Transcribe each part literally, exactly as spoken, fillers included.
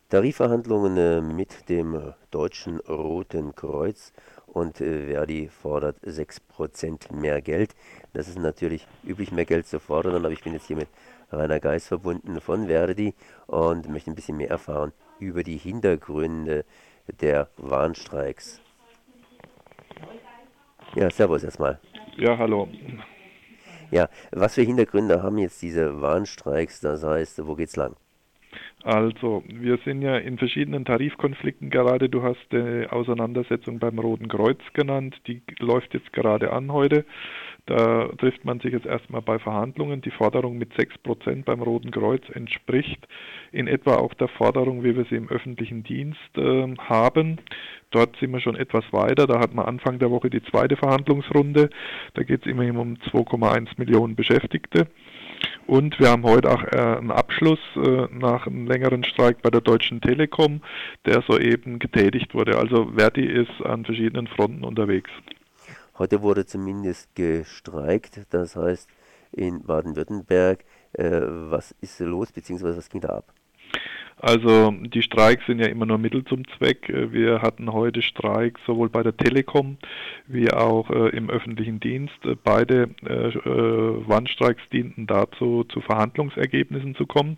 Tarifverhandlungen äh, mit dem äh, Deutschen Roten Kreuz und äh, Verdi fordert sechs Prozent mehr Geld. Das ist natürlich üblich, mehr Geld zu fordern, aber ich bin jetzt hier mit Rainer Geis verbunden von Verdi und möchte ein bisschen mehr erfahren über die Hintergründe der Warnstreiks. Ja, servus erstmal. Ja, hallo. Ja, was für Hintergründe haben jetzt diese Warnstreiks? Das heißt, wo geht's lang? Also, wir sind ja in verschiedenen Tarifkonflikten gerade. Du hast die Auseinandersetzung beim Roten Kreuz genannt. Die läuft jetzt gerade an heute. Da trifft man sich jetzt erstmal bei Verhandlungen. Die Forderung mit sechs Prozent beim Roten Kreuz entspricht in etwa auch der Forderung, wie wir sie im öffentlichen Dienst äh, haben. Dort sind wir schon etwas weiter. Da hat man Anfang der Woche die zweite Verhandlungsrunde. Da geht es immerhin um zwei Komma eins Millionen Beschäftigte. Und wir haben heute auch äh, einen Abschluss äh, nach einem längeren Streik bei der Deutschen Telekom, der soeben getätigt wurde. Also Verdi ist an verschiedenen Fronten unterwegs. Heute wurde zumindest gestreikt, das heißt in Baden-Württemberg. Äh, was ist los, beziehungsweise was ging da ab? Also die Streiks sind ja immer nur Mittel zum Zweck. Wir hatten heute Streiks sowohl bei der Telekom wie auch äh, im öffentlichen Dienst. Beide äh, äh, Warnstreiks dienten dazu, zu Verhandlungsergebnissen zu kommen.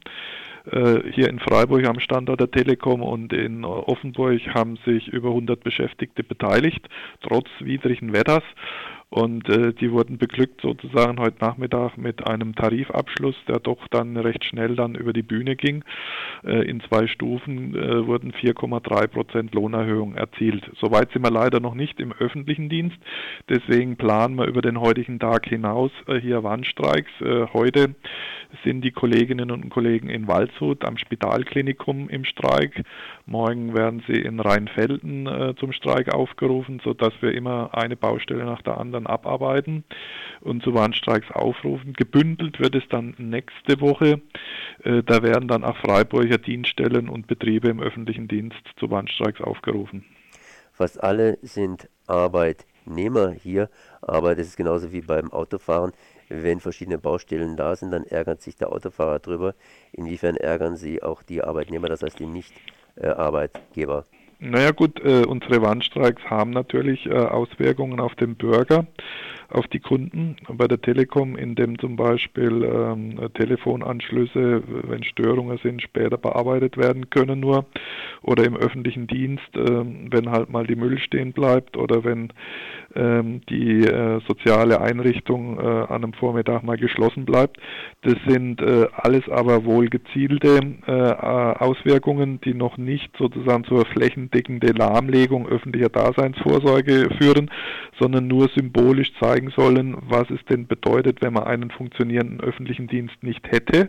Äh, hier in Freiburg am Standort der Telekom und in Offenburg haben sich über hundert Beschäftigte beteiligt, trotz widrigen Wetters. Und äh, die wurden beglückt sozusagen heute Nachmittag mit einem Tarifabschluss, der doch dann recht schnell dann über die Bühne ging. Äh, in zwei Stufen äh, wurden vier Komma drei Prozent Lohnerhöhung erzielt. Soweit sind wir leider noch nicht im öffentlichen Dienst. Deswegen planen wir über den heutigen Tag hinaus äh, hier Warnstreiks. Äh, heute sind die Kolleginnen und Kollegen in Waldshut am Spitalklinikum im Streik. Morgen werden sie in Rheinfelden äh, zum Streik aufgerufen, sodass wir immer eine Baustelle nach der anderen abarbeiten und zu Warnstreiks aufrufen. Gebündelt wird es dann nächste Woche. Äh, da werden dann auch Freiburger Dienststellen und Betriebe im öffentlichen Dienst zu Warnstreiks aufgerufen. Fast alle sind Arbeitnehmer hier, aber das ist genauso wie beim Autofahren. Wenn verschiedene Baustellen da sind, dann ärgert sich der Autofahrer drüber. Inwiefern ärgern sie auch die Arbeitnehmer, das heißt die Nicht-Arbeitgeber? Naja gut, äh, unsere Warnstreiks haben natürlich äh, Auswirkungen auf den Bürger, auf die Kunden. Bei der Telekom, indem zum Beispiel ähm, Telefonanschlüsse, wenn Störungen sind, später bearbeitet werden können nur. Oder im öffentlichen Dienst, äh, wenn halt mal die Müll stehen bleibt oder wenn ähm, die äh, soziale Einrichtung äh, an einem Vormittag mal geschlossen bleibt. Das sind äh, alles aber wohl gezielte äh, Auswirkungen, die noch nicht sozusagen zur flächendeckenden Lahmlegung öffentlicher Daseinsvorsorge führen, sondern nur symbolisch zeigen sollen, was es denn bedeutet, wenn man einen funktionierenden öffentlichen Dienst nicht hätte.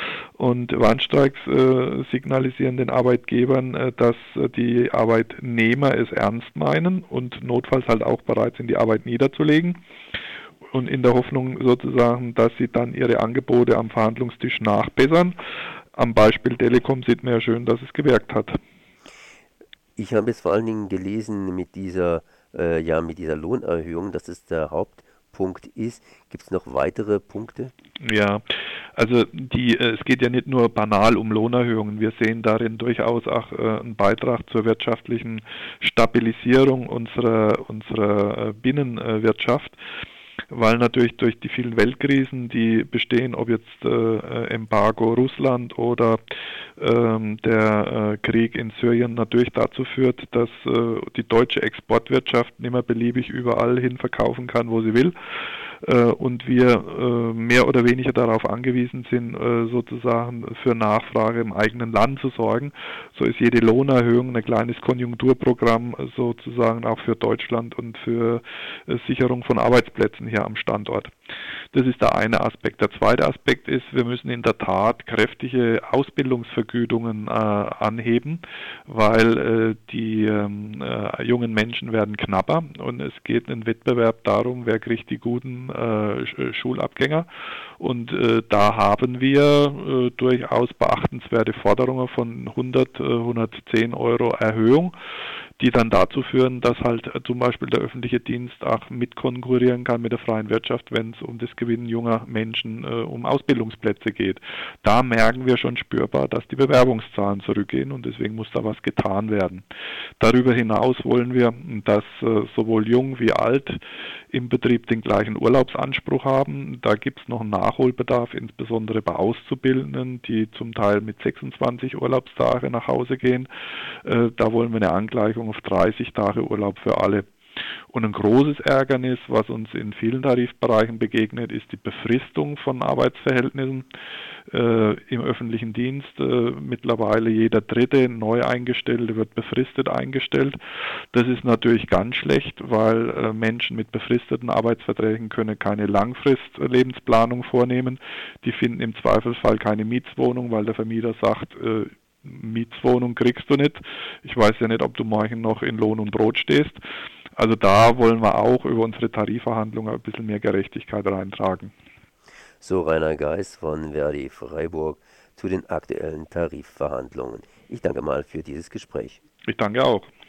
Und Warnstreiks äh, signalisieren den Arbeitgebern, äh, dass äh, die Arbeitnehmer es ernst meinen und notfalls halt auch bereit sind, die Arbeit niederzulegen. Und in der Hoffnung sozusagen, dass sie dann ihre Angebote am Verhandlungstisch nachbessern. Am Beispiel Telekom sieht man ja schön, dass es gewirkt hat. Ich habe jetzt vor allen Dingen gelesen mit dieser, äh, ja, mit dieser Lohnerhöhung, dass es der Hauptpunkt ist. Gibt es noch weitere Punkte? Ja, also die, äh, es geht ja nicht nur banal um Lohnerhöhungen. Wir sehen darin durchaus auch äh, einen Beitrag zur wirtschaftlichen Stabilisierung unserer, unserer äh, Binnenwirtschaft. Weil natürlich durch die vielen Weltkrisen, die bestehen, ob jetzt äh, Embargo Russland oder ähm, der äh, Krieg in Syrien, natürlich dazu führt, dass äh, die deutsche Exportwirtschaft nicht mehr beliebig überall hin verkaufen kann, wo sie will. Äh, und wir äh, mehr oder weniger darauf angewiesen sind, äh, sozusagen für Nachfrage im eigenen Land zu sorgen. So ist jede Lohnerhöhung ein kleines Konjunkturprogramm sozusagen auch für Deutschland und für äh, Sicherung von Arbeitsplätzen hier am Standort. Das ist der eine Aspekt. Der zweite Aspekt ist, wir müssen in der Tat kräftige Ausbildungsvergütungen äh, anheben, weil äh, die ähm, äh, jungen Menschen werden knapper und es geht ein Wettbewerb darum, wer kriegt die guten äh, Schulabgänger. Und äh, da haben wir äh, durchaus beachtenswerte Forderungen von hundert, hundertzehn Euro Erhöhung. die dann dazu führen, dass halt äh, zum Beispiel der öffentliche Dienst auch mitkonkurrieren kann mit der freien Wirtschaft, wenn es um das Gewinnen junger Menschen, äh, um Ausbildungsplätze geht. Da merken wir schon spürbar, dass die Bewerbungszahlen zurückgehen und deswegen muss da was getan werden. Darüber hinaus wollen wir, dass äh, sowohl jung wie alt im Betrieb den gleichen Urlaubsanspruch haben. Da gibt es noch einen Nachholbedarf, insbesondere bei Auszubildenden, die zum Teil mit sechsundzwanzig Urlaubstage nach Hause gehen. Äh, da wollen wir eine Angleichung auf dreißig Tage Urlaub für alle. Und ein großes Ärgernis, was uns in vielen Tarifbereichen begegnet, ist die Befristung von Arbeitsverhältnissen äh, im öffentlichen Dienst. Äh, mittlerweile jeder dritte neu eingestellte wird befristet eingestellt. Das ist natürlich ganz schlecht, weil äh, Menschen mit befristeten Arbeitsverträgen können keine Langfrist-Lebensplanung vornehmen. Die finden im Zweifelsfall keine Mietswohnung, weil der Vermieter sagt, äh, Mietswohnung kriegst du nicht. Ich weiß ja nicht, ob du morgen noch in Lohn und Brot stehst. Also da wollen wir auch über unsere Tarifverhandlungen ein bisschen mehr Gerechtigkeit reintragen. So Rainer Geis von Verdi Freiburg zu den aktuellen Tarifverhandlungen. Ich danke mal für dieses Gespräch. Ich danke auch.